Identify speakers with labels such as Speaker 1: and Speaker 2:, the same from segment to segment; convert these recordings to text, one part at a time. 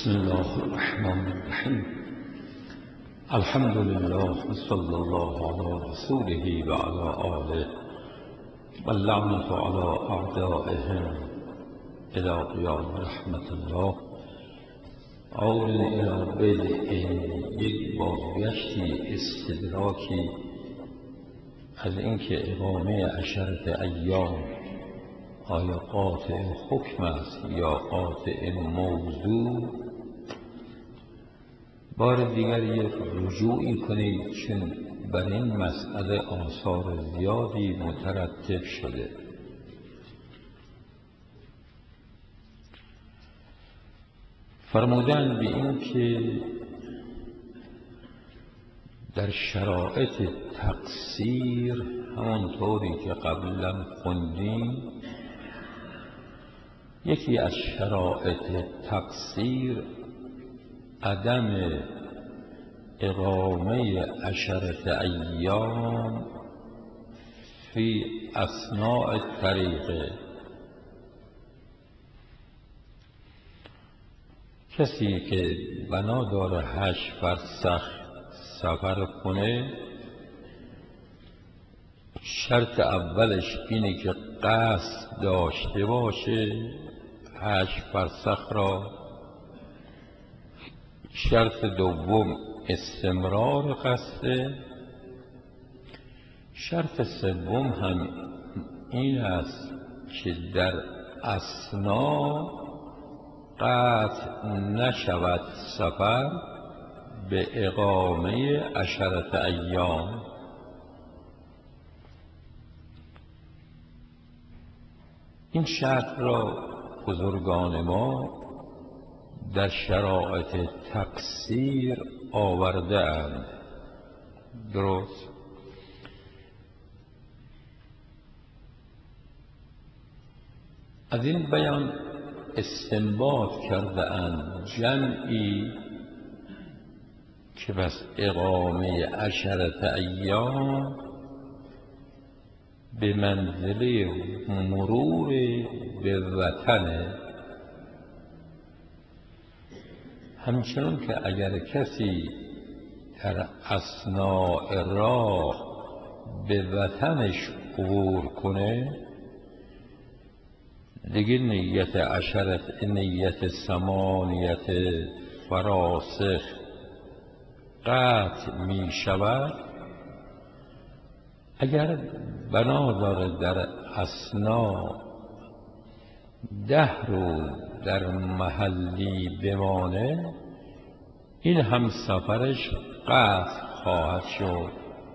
Speaker 1: بسم الله الرحمن الرحیم. الحمد لله صلی الله علی رسوله و علی آله و اللعنة علی اعدائهم الی قیام رحمت الله. عود الی بدء یک بازگشتی استدراکی از اینکه اقامه عشرة ایام آیا قاطع حکم است یا قاطع موضوع. بار دیگر یک رجوعی کنید، چون بر این مسئله آثار زیادی مترتب شده. فرمودن به این که در شرایط تقصیر، همانطوری که قبلا خوندیم، یکی از شرایط تقصیر عدم اقامه عشرة ایام فی اثناء الطریق. کسی که بنا داره 8 فرسخ سفر کنه، شرط اولش اینه که قصد داشته باشه 8 فرسخ را. شرط دوم استمرار قصده. شرط سوم هم این است که در اثنا قطع نشود سفر به اقامه عشرة ایام. این شرط را بزرگان ما در شرایط تقصیر آورده اند. درست؟ از این بیان استنباط کرده اند جمعی که بس اقامه عشرة ایام به منزله مرور به وطنه. همچنان که اگر کسی در اثناء راه به وطنش عبور کنه، دیگه نیت 8 فراسخ قطع می شود. اگر بنا داره در اثنا 10 روز در محلی بمانه، این هم سفرش قطع خواهد شد.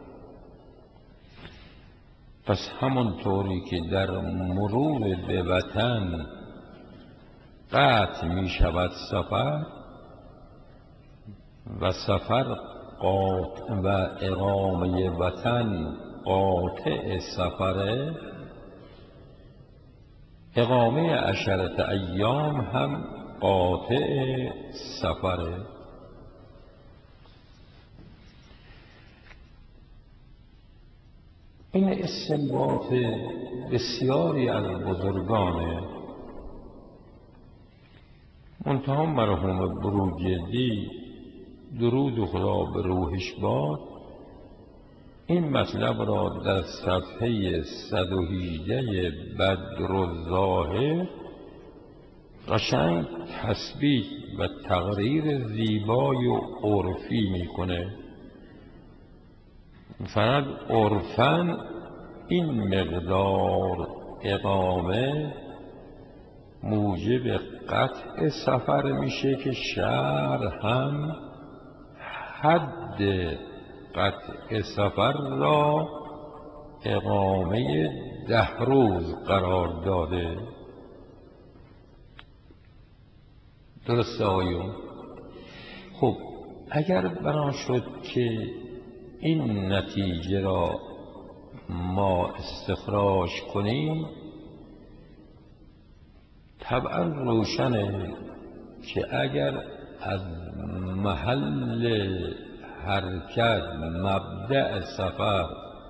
Speaker 1: پس همونطوری که در مرور به وطن قطع می شود سفر و سفر قاطع و اقامه وطن قاطع سفره، اقامه عشرة ایام هم قاطع سفره. این استنباط بسیاری از بزرگانه. منتها مرحوم بروجردی درود خدا به روحش باد، این مطلب را در صفحه 118 بدرالظاهر قشنگ تثبیت و تقریر زیبای و عرفی میکنه. فقط عرفاً این مقدار اقامه موجب قطع سفر میشه که شرع هم حد قطع سفر را اقامه 10 روز قرار داده. درسته آیون؟ خب اگر بنا شد که این نتیجه را ما استخراج کنیم، طبعا روشنه که اگر از محل حرکت مبدأ سفر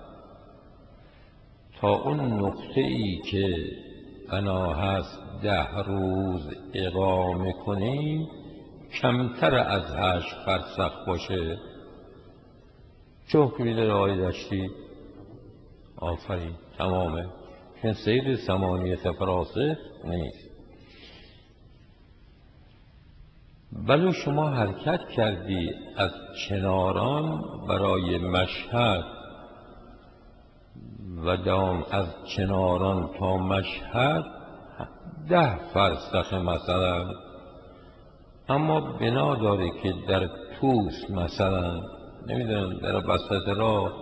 Speaker 1: تا اون نقطه‌ای که بنا هست 10 روز اقامه کنیم، کمتر از 8 فرسخ باشه چه حکمی داره آقای دشتی؟ آفرین، تمامه. چون سیر 8 فراسخ نیست. ولی شما حرکت کردی از چناران برای مشهد و دام از چناران تا مشهد 10 فرسخ مثلا، اما بنا داره که در طوس مثلا نمیدونم در وسط راه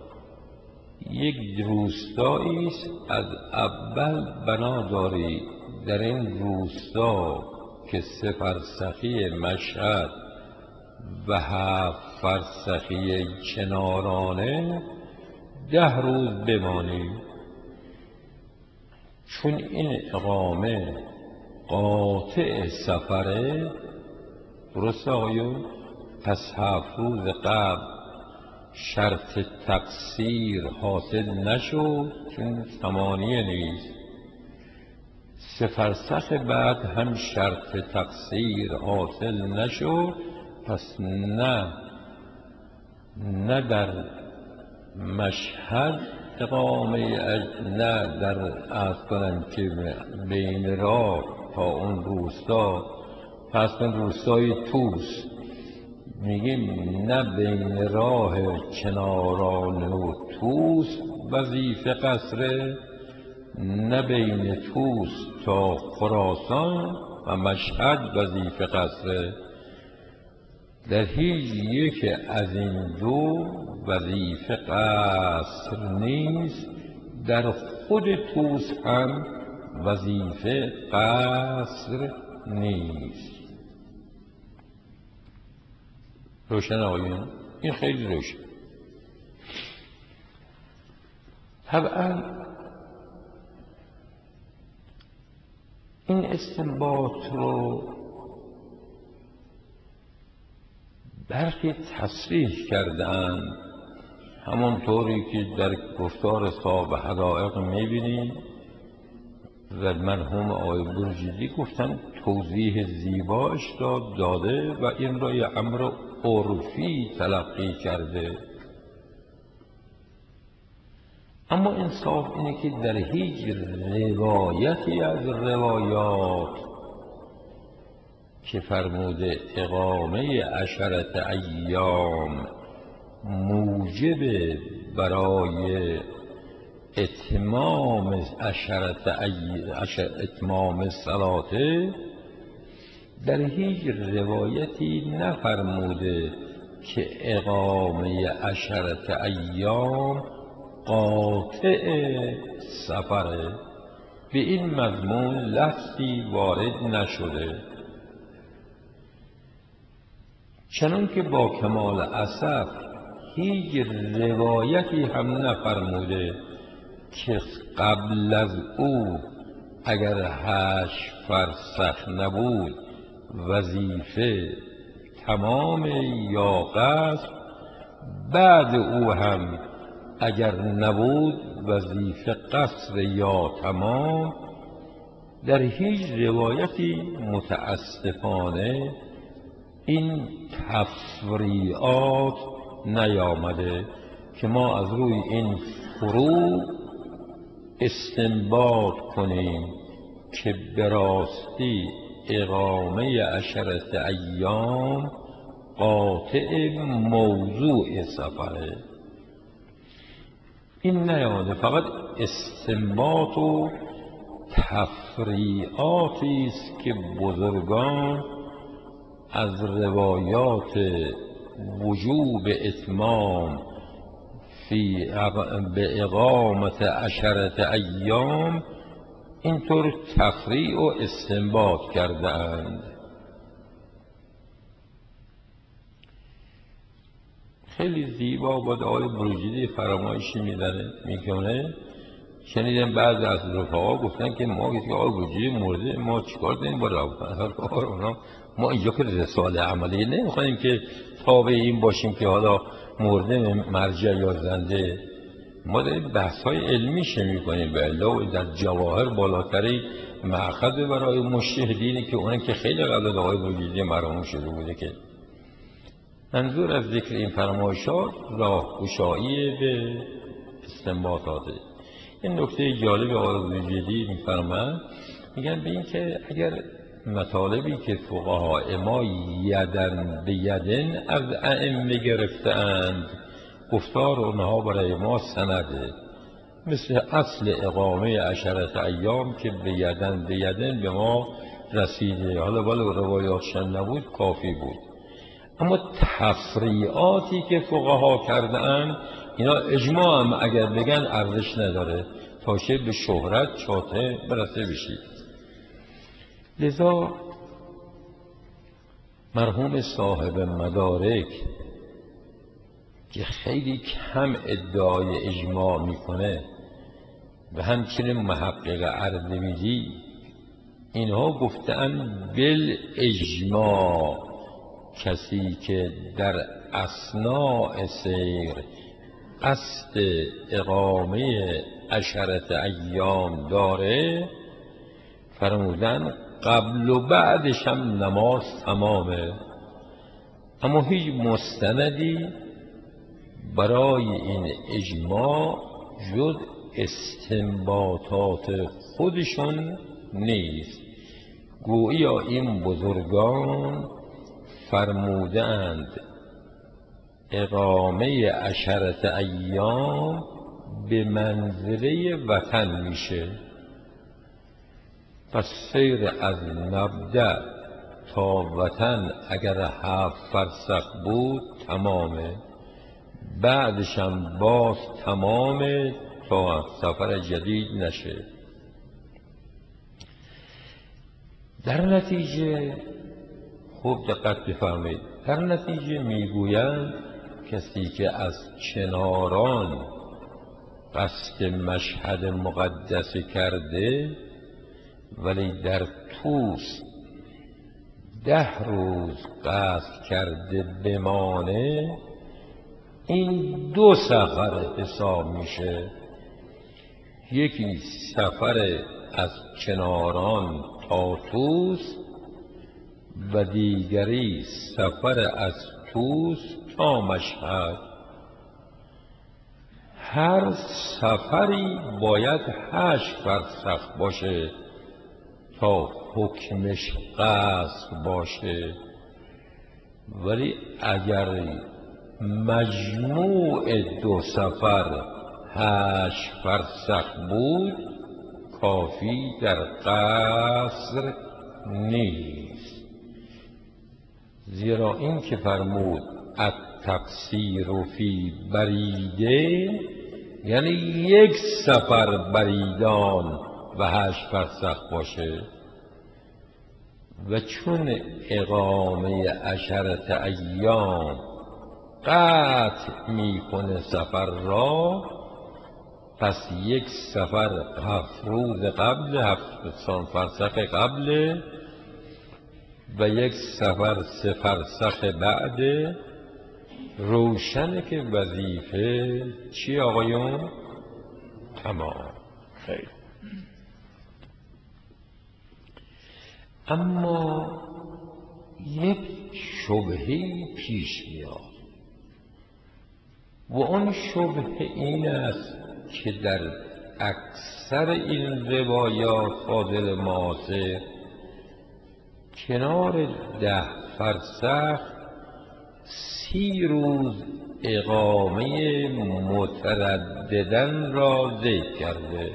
Speaker 1: یک روستایی است، از اول بنا داری در این روستا که 3 فرسخی مشهد و 7 فرسخی چنارانه 10 روز بمانی، چون این اقامه قاطع سفره. درسته آقایون؟ پس 7 روز قبل شرط تقصیر حاصل نشد چون 8 نیست. 3 فرسخ بعد هم شرط تقصیر حاصل نشد، پس نه در مشهد اقامه نه در عرض کنم که بین راه تا اون روستا، پس اون روستای طوس میگیم نه بین راه چناران و طوس وظیفه قصره، نه بین طوس تا خراسان و مشهد وظیفه قصره. در هیچ یک از این دو وظیفه قصر نیست، در خود طوس هم وظیفه قصر نیست. روشن آقایون؟ این خیلی روشن. طبعا این استنباط رو برخی تصریح کردن، همونطوری که در گفتار صاحب حقایق میبینیم و مرحوم آقای برجیدی گفتن توضیح زیباش داده و این را یه امر عرفی تلقی کرده. اما انصاف اینه که در هیچ روایتی از روایات که فرموده اقامه 10 ایام موجب برای اتمام اتمام صلاته، در هیچ روایتی نفرموده که اقامه 10 ایام قاطع سفره. به این مضمون لفظی وارد نشده، چنان که با کمال اسف هیچ روایتی هم نفرموده که قبل از او اگر 8 فرسخ نبود وظیفه تمام یا قصر، بعد او هم اگر نبود وظیفه قصر یا تمام. در هیچ روایتی متاسفانه این تفریعات نیامده که ما از روی این فروع استنباط کنیم که به راستی اقامه 10 ایام قاطع موضوع سفره. این نیامده، فقط استنباط و تفریعاتی است که بزرگان از روایات وجوب اتمام به اقامت 10 ایام اینطور تفریع و استنباط کرده اند. خیلی زیبا بود آقای بروجردی فرمایشی میکنه. شنیدم بعضی از رفقا گفتن که ما که آقای بروجردی مرده ما چیکار داریم با رفقا، ما اینجا که رساله عملی نمیخوایم که تابع این باشیم که حالا مرده مرجع یا زنده. ما داریم بحث های علمی میکنیم به الله در جواهر بالاتری مأخذ برای مجتهدینی که اونه که خیلی قبل از آقای وجودی مرحوم شده بوده. که منظور از ذکر این فرمایشات راهگشایی به استنباطاته. این نکته جالب آقای وجودی میفرمایند، میگن به این که اگر مطالبی که فقهای ما یدن به یدن از ائمه گرفتند گفتار اونها برای ما سنده، مثل اصل اقامه عشرت ایام که به یدن به یدن به ما رسیده، حالا ولی روایاتشان نبود کافی بود. اما تفریعاتی که فقها کردن اینا اجماع هم اگر بگن ارزش نداره تا چه به شهرت چاته برسه بشید. لذا مرحوم صاحب مدارک که خیلی کم ادعای اجماع میکنه و همچنین محقق اردبیلی اینها گفتن بالاجماع کسی که در اثناء سیر قصد اقامه عشرت ایام داره فرمودن قبل و بعدش هم نماز تمامه. اما هیچ مستندی برای این اجماع جز استنباطات خودشون نیست. گویا این بزرگان فرمودند اقامه عشرت ایام به منزله وطن میشه. پس سیر از مبدأ تا وطن اگر 7 فرسخ بود تمامه، بعدش هم باز تمامه تا سفر جدید نشه. در نتیجه خوب دقت بفرمایید، در نتیجه میگویند کسی که از چناران قصد مشهد مقدس کرده ولی در طوس 10 روز قصد کرده بمانه، این 2 سفر حساب میشه. یکی سفر از چناران تا طوس و دیگری سفر از طوس تا مشهد. هر سفری باید 8 فرسخ باشه تا حکمش قصر باشه، ولی اگر مجموع 2 سفر 8 فرسخ بود کافی در قصر نیست. زیرا این که فرمود التقصیر فی بریده یعنی 1 سفر بریدان و 8 فرسخ باشه، و چون اقامه عشرت ایام قطع میکنه سفر را، پس 1 سفر 7 روز قبل 7 فرسخ قبل و 1 سفر 3 فرسخ بعد. روشنه که وظیفه چی آقایون؟ تمام. خیلی. اما یک شبهه‌ای پیش میاد و اون شبهه این است که در اکثر این روایات فاضل معاصر کنار 10 فرسخ 30 روز اقامه مترددن را ذکر کرده.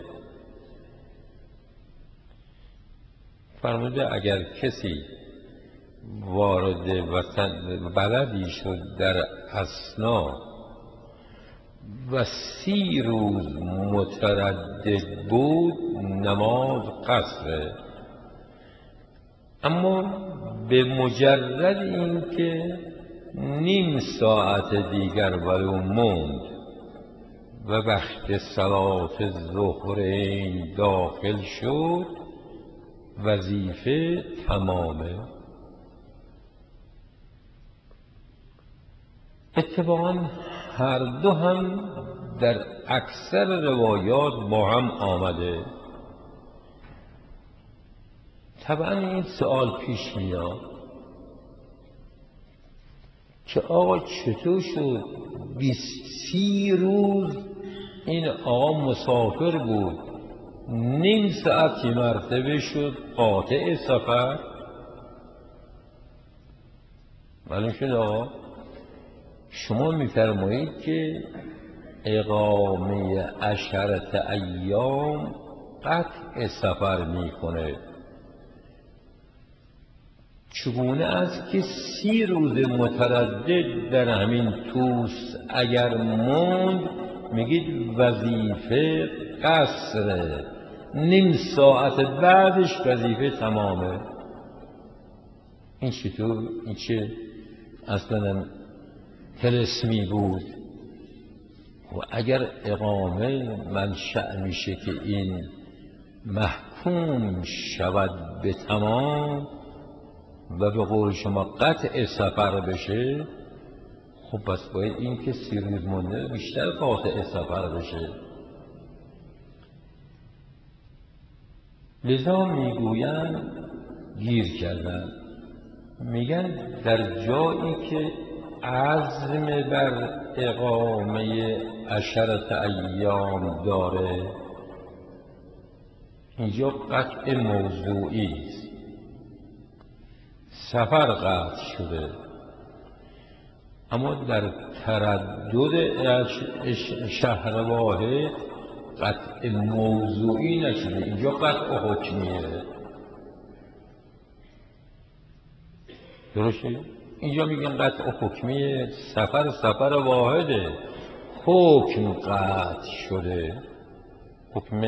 Speaker 1: فرموده اگر کسی وارد وطن بلدی شد در اثنا و 30 روز متردد بود نماز قصره، اما به مجرد اینکه نیم ساعت دیگر ولو موند و وقت صلات ظهرین داخل شد وظیفه تمامه. اتفاقا هر دو هم در اکثر روایات با هم آمده. طبعا این سوال پیش میاد که آقا چطور شد 20 روز این آقا مسافر بود، نیم ساعتی مرتبه شد قاطع سفر؟ معلوم شد آقا شما میفرمایید که اقامه 10 ایام قطع سفر میکنه. چگونه است که 30 روز متردد در همین توس اگر موند میگید وظیفه قصره، نیم ساعت بعدش وظیفه تمامه؟ این چطور؟ این چه اصلا طلسمی بود؟ و اگر اقامه منشأ میشه که این محکوم شود به تمام و به قول شما قطع سفر بشه، خب پس باید این که 30 روز مونده بیشتر قاطع سفر بشه. لذا میگویند گیر کردن، میگن در جایی که عزم بر اقامه 10 ایام داره اینجا قطع موضوعی است، سفر قطع شده، اما در تردد شهر واحد قطع موضوعی نشده، اینجا قطع حکمیه. درسته؟ اینجا میگن قطع حکمیه، سفر واحده، حکم قطع شده، حکم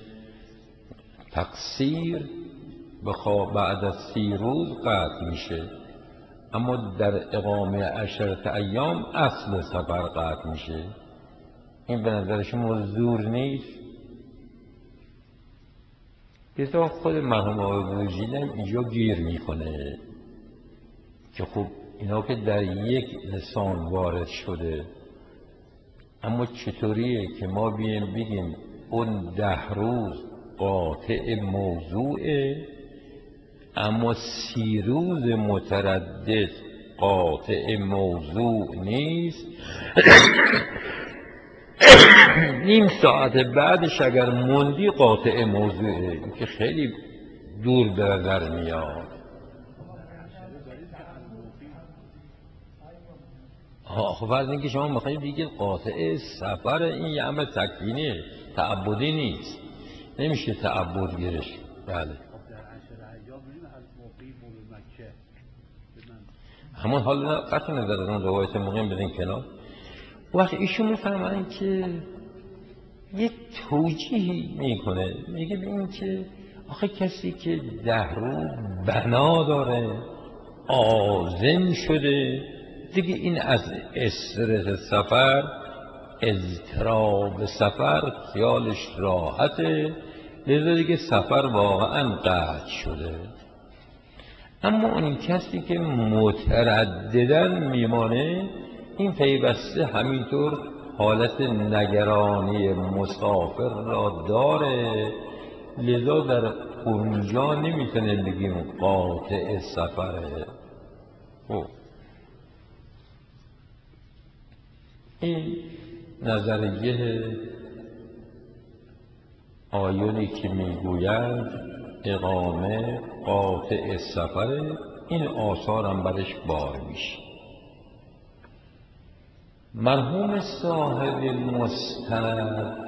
Speaker 1: تقصیر بعد از 30 روز قطع میشه، اما در اقامه 10 ایام اصل سفر قطع میشه. این به نظر شما زور نیست؟ لذا خود مرحوم آقای بروجردی اینجا گیر میکنه که خب اینا که در یک لسان وارد شده، اما چطوریه که ما بگیم اون 10 روز قاطع موضوعه اما 30 روز متردد قاطع موضوع نیست؟ نیم ساعت بعدش اگر موندی قاطع موضوعه. این که خیلی دور به نظر میاد. خب فرض اینکه شما میخواید بگید قاطع سفر، این یه امر تکوینیه، تعبدی نیست، نمیشه تعبد گرش. بله همون حالا قطع نظر از اون روایت مقیم بدین کنار. وقت ایشون میفهمن که یک توجیهی میکنه، میگه این که آخه کسی که 10 روز بنا داره، عازم شده دیگه، این از استرس سفر، اضطراب سفر خیالش راحته، لذا دیگه سفر واقعا قطع شده. اما اون کسی که مترددن میمانه، این پیوسته همینطور حالت نگرانی مسافر را داره، لذا در اونجا نمیتونه بگیم قاطع سفره. این نظریه آیونی که میگوید اقامه قاطع سفره، این آثار هم برش بار میشه. مرحوم صاحب مستند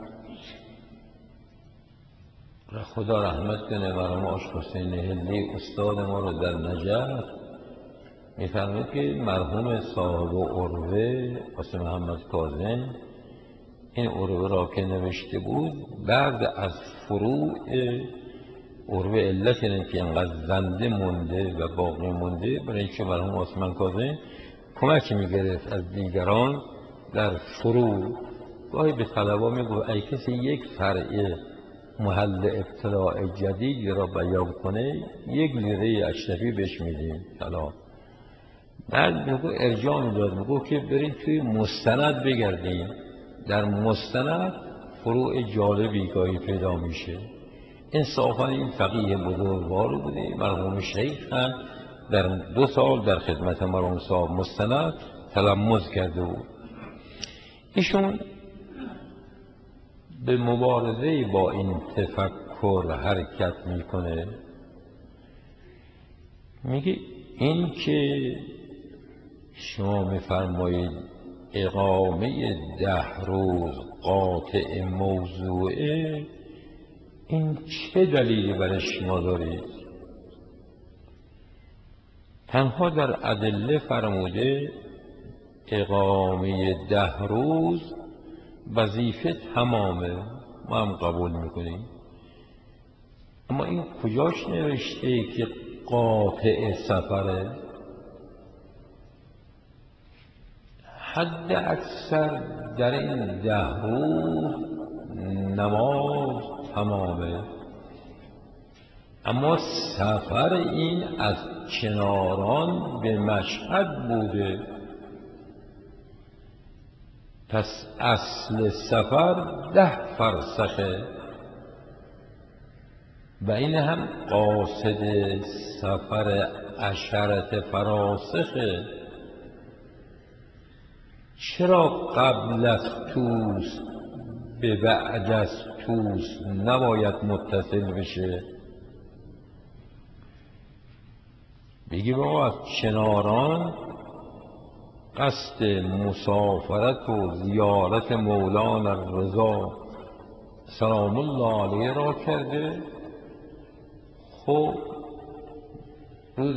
Speaker 1: خدا رحمت کنه، مرحوم آش حسین هندی استاد ما رو در نجف، میفرماید که مرحوم صاحب عروه قاسم محمد کاظم این عروه را که نوشته بود، بعد از فروع عروه علت اینه که اینقدر زنده مونده و باقی مونده، برای اینکه مرحوم قاسم کاظم کمک میگرفت از دیگران در فروع. گاهی به طلبا میگفت ای کسی یک فرع محل اطلاع جدید را بیان کنه 1 لیره اشرفی بهش میدیم طلا. بعد میگو ارجاع میداد، میگو که برید توی مستند بگردین، در مستند فروع جالبی گاهی پیدا میشه. انصافا این فقیه بزرگوار بوده، مرحوم شیخ هم در 2 سال در خدمت مرحوم صاحب مستند تلمذ کرده بود. ایشون به مبارزه با این تفکر حرکت میکنه. میگه این که شما میفرمایید اقامه 10 روز قاطع موضوعه، این چه دلیلی برای شما دارید؟ تنها در ادله فرموده اقامه 10 روز وظیفه تمامه، ما هم قبول میکنیم، اما این کجاش نوشته که قاطع سفره؟ حد اکثر در این 10 روز نماز تمامه، اما سفر این از کناران به مشهد بوده. پس اصل سفر 10 فرسخه و این هم قاصد سفر 10 فراسخه. چرا قبل از توس به بعد از توس نباید متصل بشه؟ بگی بابا از کناران قصد مسافرت و زیارت مولانا رضا سلام الله علیه را کرده. خب روز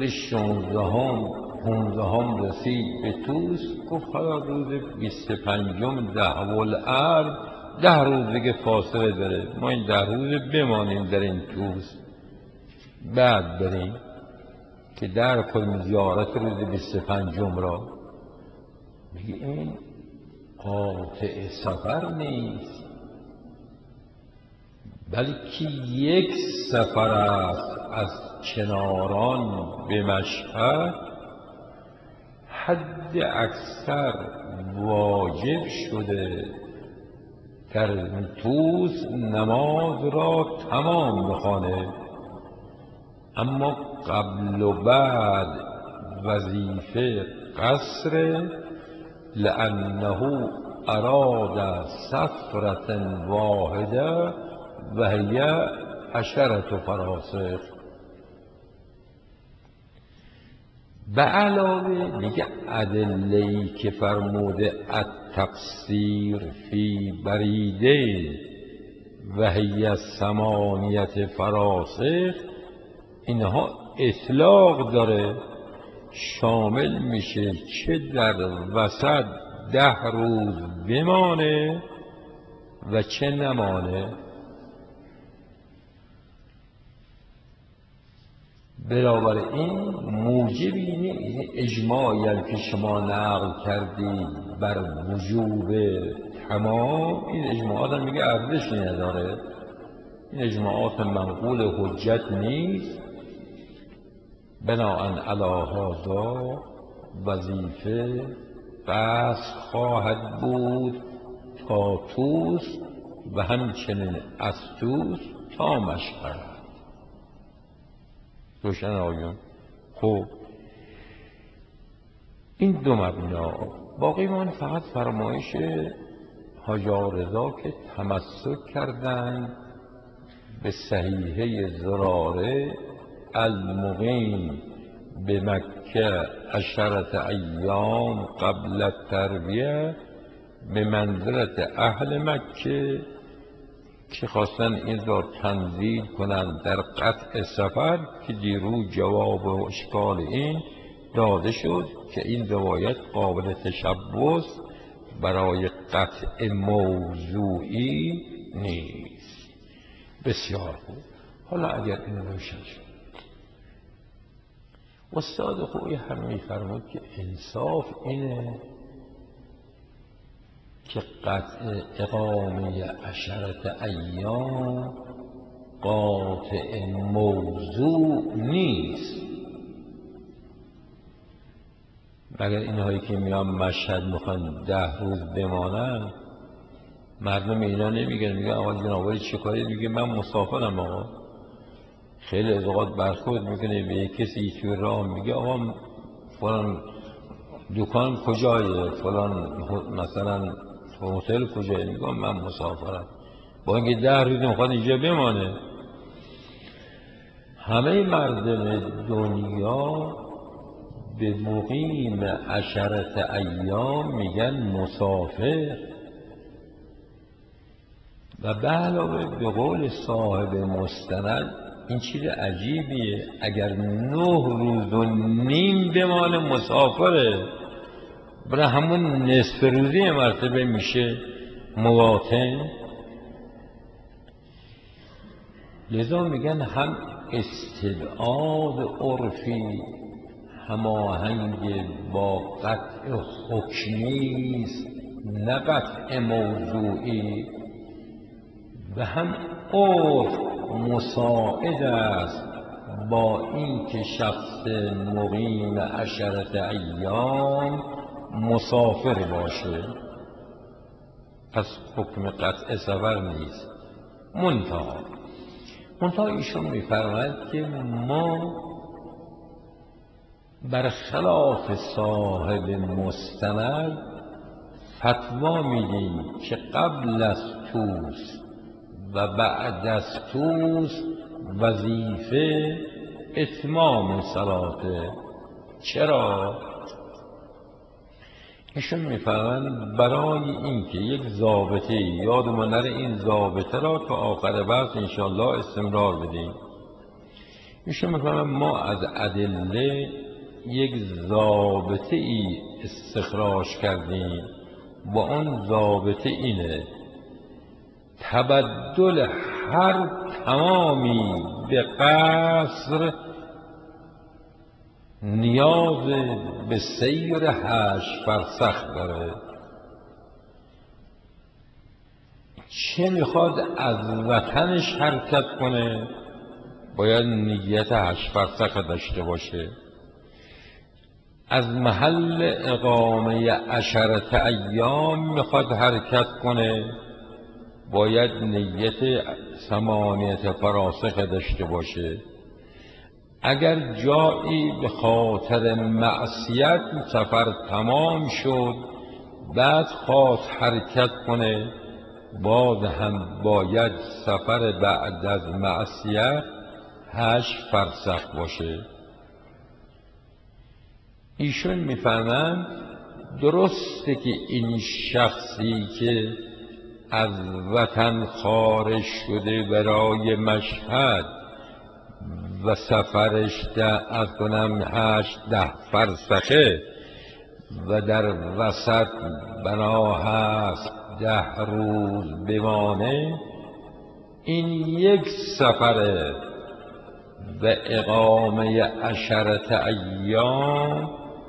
Speaker 1: 15 رسید به توس، گفت حالا روز 25 دهوالعرض 10 روز دیگه فاصله داره، ما این 10 روز بمانیم در این توس، بعد بریم که در کنیم زیارت روز 25 را. میگه این قاطع سفر نیست، بلکه یک سفر است از کناران به مشهد. حد اکثر واجب شده در توس نماز را تمام بخوانه، اما قبل و بعد وظیفه قصر، لأنه اراد سفرة واحده و هی 10 فراسخ. به علاوه میگه ادله‌ای که فرموده التقصیر فی بریده و هی 8 فراسخ، اینها اطلاق داره، شامل میشه چه در وسط 10 روز بمانه و چه نمانه. بنابراین موجب اینه اجماعی که شما نقل کردید بر وجوب تمام، این اجماعات هم میگه ارزشی نداره، این اجماعات منقول حجت نیست. بناء علی هذا وظیفه قصد خواهد بود تا توس و همچنین از توس تا مشهد. روشن آقایون؟ خب این 2 مبنا. باقی من فقط فرمایش حاجی رضا که تمسک کردند به صحیحه زراره المقیم به مکه 10 ایام قبل الترویه به منزلت اهل مکه، که خواستن این را تنزیل کنند در قطع سفر، که دیروز جواب و اشکال این داده شد که این روایت قابل تشبث برای قطع موضوعی نیست. بسیار خوب. حالا اگر این روشن شد، استاد خوبی هم می‌فرمود که انصاف اینه که قطع اقامه 10 ایام قاطع موضوع نیست، مگر اینهایی که میان مشهد میخوان 10 روز بمانن مردم اینا نمیگن، میگن آقا جناب چه کاری؟ میگه من مسافرم آقا. خیلی از اوقات برخورد میکنه به یک کسی توی راه، میگه آقا فلان دکان کجایه، فلان مثلا هتل کجایه؟ میگه من مسافرم، با اینکه 10 روز میخواد اینجا بمانه. همه مردم دنیا به مقیم 10 ایام میگن مسافر. و به علاوه به قول صاحب مستند این چیز عجیبیه، اگر 9 روز و نیم بمانه مسافره، برای همون نصف روزی مرتبه میشه مواطن. لذا میگن هم استبعاد عرفی هماهنگ با قطع حکمی است نه قطع موضوعی، و هم عرف مساعد است با اینکه شخص مقیم 10 ایام مسافر باشه، پس حکم قطع سفر نیست. منتها ایشون میفرماید که ما برخلاف صاحب مستند فتوا میدیم که قبل از طوس و بعد از طوس وظیفه اتمام صلاته. چرا؟ ایشون میفرمایند برای اینکه یک ضابطه، یادمون نره این ضابطه را تا آخر بحث انشاءالله استمرار بدیم. ایشون میفرمایند ما از ادله یک ضابطه ای استخراج کردیم و آن ضابطه اینه: تبدل هر تمامی به قصر نیاز به سیر 8 فرسخ داره. چه میخواد از وطنش حرکت کنه باید نیت 8 فرسخ داشته باشه، از محل اقامه 10 ایام میخواد حرکت کنه باید نیت 8 فراسخ داشته باشه. اگر جایی به خاطر معصیت سفر تمام شد بعد خواست حرکت کنه باز هم باید سفر بعد از معصیت 8 فرسخ باشه. ایشون میفرمند درسته که این شخصی که از وطن خارج شده برای مشهد و سفرش 8-10 فرسخه و در وسط بنا هست 10 روز بمانه، این یک سفره و اقامه 10 ایام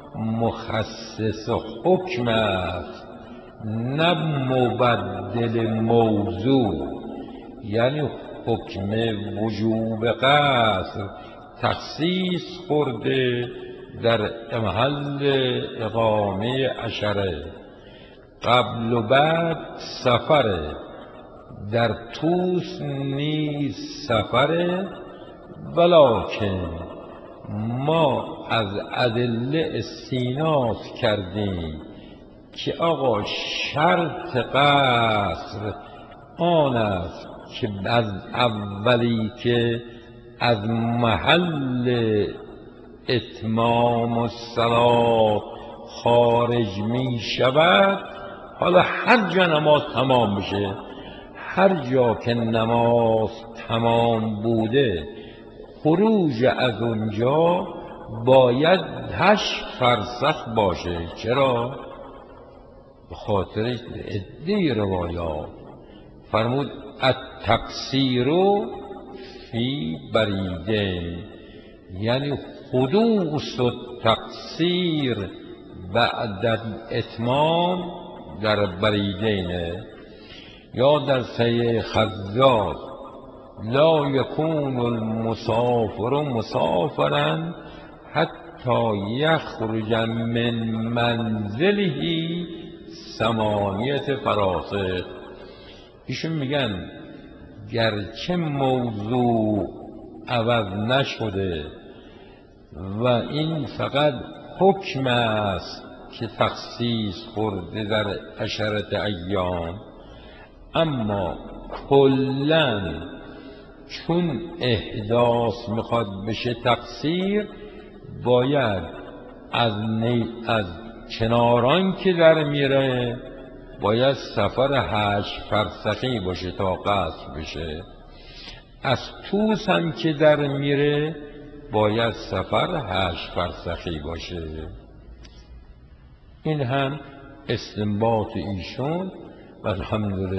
Speaker 1: مخصص حکم است نه مبدل موضوع. یعنی حکم وجوب قصر تخصیص خورده در محل اقامه 10، قبل و بعد سفره، در طوس نیز سفره، ولکن ما از ادله استیناس کردیم که آقا شرط قصر آن است که از اولی که از محل اتمام الصلاة خارج می شود، حالا هر جا نماز تمام بشه، هر جا که نماز تمام بوده خروج از اونجا باید 8 فرسخ باشه. چرا؟ به خاطر عده روایات فرمود التقصیر فی بریدین، یعنی حدوث التقصیر بعد اتمام در بریدینه. یا در صحیح خزاز لا یکون المسافر مسافرا حتی یخرج من منزله 8 فراسخ. ایشون میگن گرچه موضوع عوض نشده و این فقط حکم است که تخصیص خورده در عشرت ایام، اما کلاً چون احداث میخواد بشه تقصیر، باید از کناران که در میره باید سفر 8 فرسخی باشه تا قصر بشه، از توس هم که در میره باید سفر 8 فرسخی باشه. این هم استنباط ایشون و الحمدلله